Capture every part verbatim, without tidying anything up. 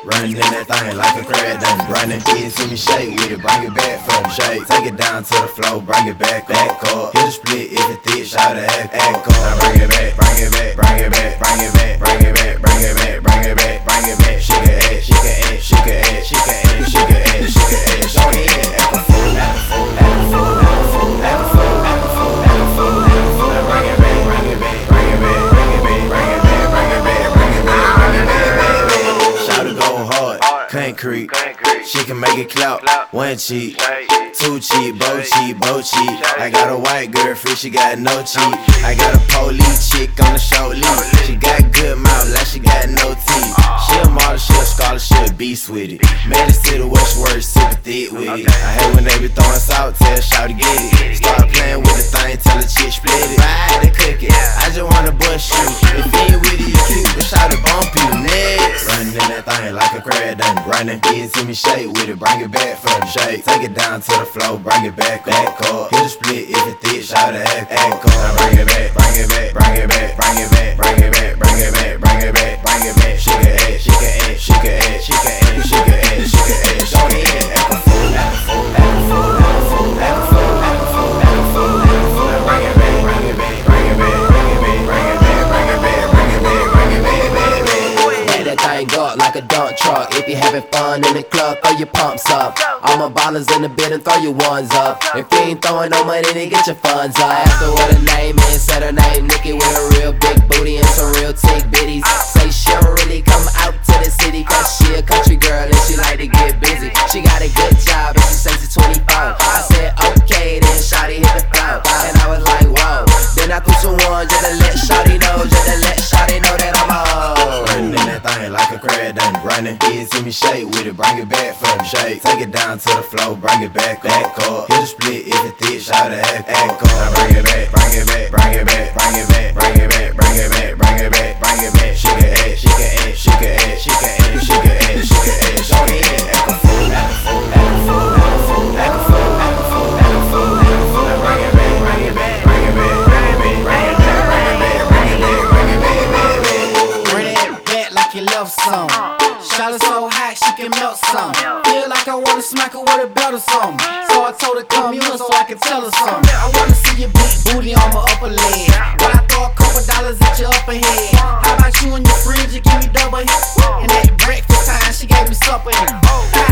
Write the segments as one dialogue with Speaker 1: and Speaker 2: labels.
Speaker 1: Running in that thing like a crab done. Running, get to me, shake with it, bring it back from shake. Take it down to the floor, bring it back, back up. Hit a split if it thick, shout it, act, act up. Now bring it back, bring it back, bring it back, bring it back, bring it back, bring it back, bring it back, bring it back. She can act, she can act, she can act, she can act, she can act, she can act. Show me it, act a fool, act a fool, act a fool, act a fool, act a fool, act a fool, act a fool, act a fool. Now bring it back, bring it back, bring it back, bring it back, bring it back, bring it back, bring it back, bring it back, bring it back. Shout it go hard, concrete. She can make it clout, one cheek, two cheek, bow cheek, bow cheek. I got a white girlfriend, she got no cheek. I got a police chick on the short leash. She got good mouth, like she got no teeth. She a model, she a scholar, she a beast with it. Made it to the Westward, super thick with it. I hate when they be throwing salt, tell shout to get it. Start playing with the thing, tell the chick split it. Ride the cook it, I just wanna bust you. If you ain't with it, you cute, but shout to bump you next. Running in that thing like a crab done. Running, get to me, shake with it, bring it back from the shake. Take it down to the floor, bring it back, back up. Hit a split if it thick, shout it, act, act up. Now bring it back, bring it back, bring it back, bring it back, bring it back, bring it back, bring it back, bring it back. She can act, she can act, she can act, she can act, she can act, she can act. Show me it, act a fool, act a fool, act a fool, act a fool, act a fool, act a fool, act a fool, act a fool. Now bring it back, bring it back, bring it back, bring it back, bring it back, bring it back, bring it back, bring it back, bring it back.
Speaker 2: Back that thing up like a dump truck. If you having fun in the club, throw your pumps up. All my ballers in the building, throw your ones up. If you ain't throwing no money, then get your funds up. Ask her what her name is, said her name Nikki with a real big booty and some real tick bitties. Say she don't really come out to the city, cause she a country girl and she like to get busy. She got a good job and she says she's twenty-four. I said okay, then shawty hit the floor, and I was like whoa. Then I threw some ones just to let shawty know, just to let shawty know that I'm a
Speaker 1: running in that thing like a crab done. Running, get to me, shake with it, bring it back from the shake. Take it down to the floor, bring it back, back up. Hit a split if it thick, shout it, act, act up. Now bring it back, bring it back, bring it back, bring it back, bring it back, bring it back, bring it back, bring it back. She can act, she can act, she can act, she can act, she can act, she can act. Show me it, act a fool, act a fool, act a fool, act a fool, act a fool, act a fool, act a fool, act a fool. Now bring it back, bring it back, bring it back, bring it back, bring it back, bring it back, bring it back, bring it back, bring it back.
Speaker 3: Bring it back like you love some. Shot it so hot she can melt some. Feel like I wanna smack her with a belt or something. So I told her come here so I can tell her something. I wanna see your big booty on my upper leg. When I throw a couple dollars at your upper head. How about you and your friends, you give me double hit. And at breakfast time she gave me supper in it.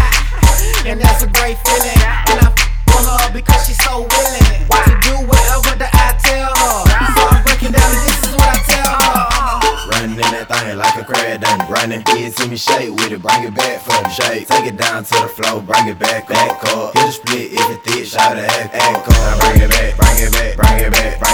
Speaker 3: And that's a great feeling. And I f with her because she's so willing to do whatever that I tell her. So I'm breaking down and this is what I tell her.
Speaker 1: Running in that thing like a crab done. Running, get to me, shake with it, bring it back from the shake. Take it down to the floor, bring it back, back up. Hit a split if it thick, shout it, act, act up. Now bring it back, bring it back, bring it back, bring